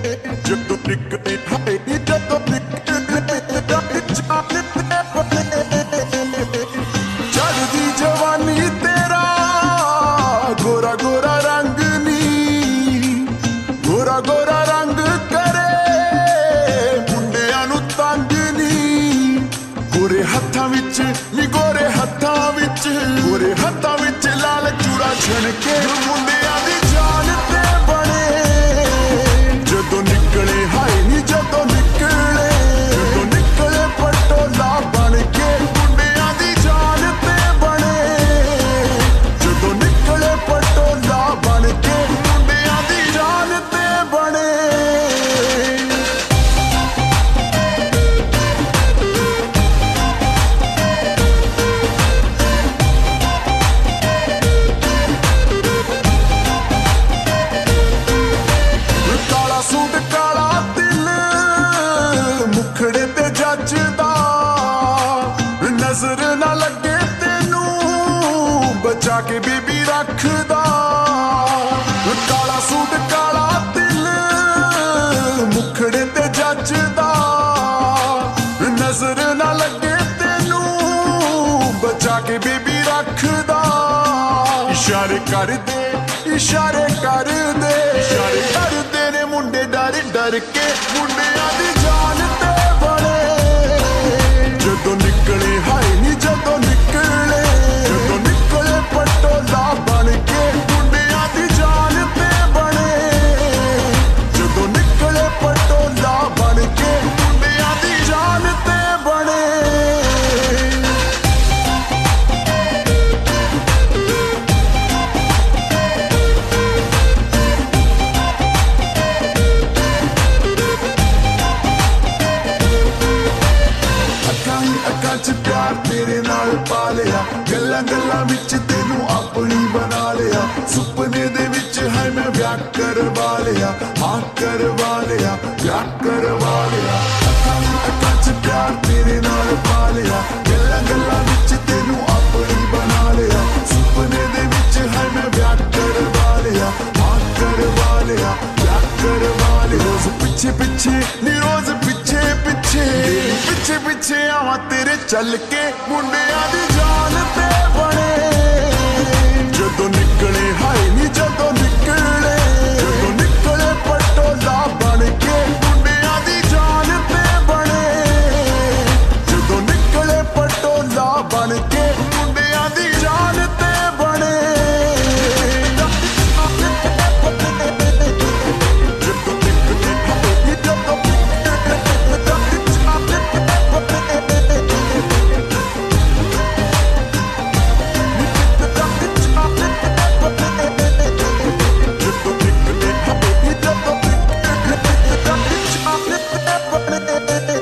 ਜਦੋਂ ਨਿਕਲੇ ਹਾਏ ਨੀ ਜਦੋਂ ਨਿਕਲੇ ਜਾਨ ਤੇ ਬਣੇ ਚੜ੍ਹਦੀ ਜਵਾਨੀ ਤੇਰਾ ਗੋਰਾ ਗੋਰਾ ਰੰਗ ਨੀ ਗੋਰਾ ਗੋਰਾ ਰੰਗ ਕਰੇ ਮੁੰਡਿਆਂ ਨੂੰ ਤੰਗ ਨੀ ਗੋਰੇ ਹੱਥਾਂ ਵਿੱਚ ਨੀ ਗੋਰੇ ਹੱਥਾਂ ਵਿੱਚ ਗੋਰੇ ਹੱਥਾਂ ਵਿੱਚ ਲਾਲ ਚੂੜਾ ਛਣਕੇ ਮੁੰਡਿਆਂ ਦੀ ਜਾਨ ਤੇ ਬਣੇ ਜਦੋਂ ਨਿਕਲੇ ਹਾਏ ਨੀ ਜਦੋਂ ਨਿਕਲੇ ਪਟੋਲਾ ਬਣ ਕੇ ਮੁੰਡਿਆਂ ਦੀ ਜਾਨ ਤੇ ਬਣੇ ਜਦੋਂ ਨਿਕਲੇ ਪਟੋਲਾ ਬਣ ਕੇ ਮੁੰਡਿਆਂ ਦੀ ਜਾਨ ਤੇ ਬਣੇ ਕਾਲਾ ਸੂਟ ਕਾਲਾ ਦਿਲ ਮੁਖੜੇ ਤੇ ਜੱਜਦਾ ਨਜ਼ਰ ਨਾ ਲੱਗੇ ਤੈਨੂੰ ਬਚਾ ਕੇ ਬੀਬੀ ਰੱਖਦਾ ਕਾਲਾ ਸੂਟ ਕਾਲਾ ਦਿਲ ਮੁਖੜੇ ਤੇ ਜੱਜਦਾ ਨਜ਼ਰ ਨਾ ਲੱਗੇ ਤੈਨੂੰ ਬਚਾ ਕੇ ਬੀਬੀ ਰੱਖਦਾ ਇਸ਼ਾਰੇ ਕਰਦੇ ਇਸ਼ਾਰੇ ਕਰਦੇ ਇਸ਼ਾਰੇ ਕਰਦੇ ਨੇ ਮੁੰਡੇ ਡਰ ਡਰ ਕੇ ਮੁੰਡਿਆਂ ਦੀ ਜਾਨ ਤੇ ਬਣੇ ਜਦੋਂ ਨਿਕਲੇ ਹਾਏ ਨੀ ਜਦੋਂ ਨਿਕਲੇ ਪਟੋਲਾ ਬਣ ਕੇ ਮੁੰਡਿਆਂ ਦੀ ਜਾਨ ਤੇ ਬਣੇ ਜਦੋਂ ਨਿਕਲੇ ਪਟੋਲਾ ਬਣ ਕੇ ਮੁੰਡਿਆਂ ਦੀ ਜਾਨ ਤੇ ਬਣੇ ਅੱਖਾਂ 'ਚ ਪਿਆਰ ਤੇਰੇ ਨਾਲ ਪਾ ਲਿਆ ਗੱਲਾਂ ਗੱਲਾਂ ਵਿੱਚ ਤੈਨੂੰ ਆਪਣੀ ਬਣਾ ਲਿਆ ਸੁਪਨੇ ਦੇ ਵਿੱਚ ਹੈ ਮੈਂ ਵਿਆਹ ਕਰਵਾ ਲਿਆ ਹਾਂ ਕਰਵਾ ਲਿਆ ਵਿਆਹ ਕਰਵਾ ਲਿਆ ਅੱਖਾਂ 'ਚ ਪਿਆਰ ਤੇਰੇ ਨਾਲ ਪਾ ਲਿਆ ਗੱਲਾਂ ਗੱਲਾਂ ਵਿੱਚ ਤੈਨੂੰ ਆਪਣੀ ਬਣਾ ਲਿਆ ਸੁਪਨੇ ਦੇ ਵਿੱਚ ਹੈ ਮੈਂ ਵਿਆਹ ਕਰਵਾ ਲਿਆ ਹਾਂ ਕਰਵਾ ਲਿਆ ਵਿਆਹ ਕਰਵਾ ਲਿਆ ਰੋਜ਼ ਪਿੱਛੇ ਪਿੱਛੇ ਨੀ ਰੋਜ਼ ਪਿੱਛੇ ਪਿੱਛੇ ਪਿੱਛੇ ਆਵਾਂ ਤੇਰੇ ਚੱਲ ਕੇ ਮੁੰਡਿਆਂ ਦੀ ਜਾਨ ਤੇ ਬਣੇ ਜਦੋਂ ਨਿਕਲੇ ਹਾਏ ਨੀ ਜਦੋਂ ਨਿਕਲੇ ਪਟੋਲਾ ਬਣ ਕੇ ਮੁੰਡਿਆਂ ਦੀ ਜਾਨ ਤੇ ਬਣੇ ਜਦੋਂ ਨਿਕਲੇ ਪਟੋਲਾ ਬਣ ਕੇ ਮੁੰਡਿਆਂ ਦੀ ਜਾਨ ਤੇ ਬਣੇ ਜਦੋਂ